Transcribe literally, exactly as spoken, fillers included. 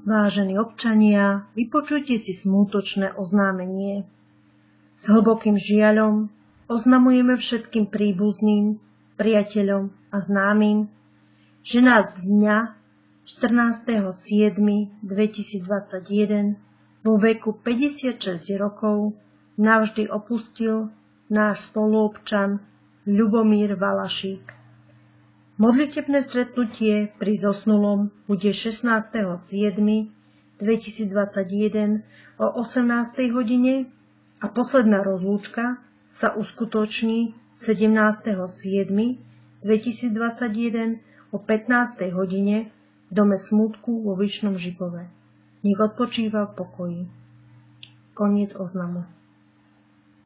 Vážení občania, vypočujte si smútočné oznámenie. S hlbokým žiaľom oznamujeme všetkým príbuzným, priateľom a známym, že nás dňa štrnásteho júla dvetisícdvadsaťjeden vo veku päťdesiatšesť rokov navždy opustil náš spoluobčan Ľubomír Valašík. Modlitebné stretnutie pri zosnulom bude šestnásteho júla dvetisícdvadsaťjeden o osemnástej hodine a posledná rozlúčka sa uskutoční sedemnásteho júla dvetisícdvadsaťjeden o pätnástej hodine v dome smútku vo Vyšnom Žibove. Nech odpočíva v pokoji. Koniec oznamu.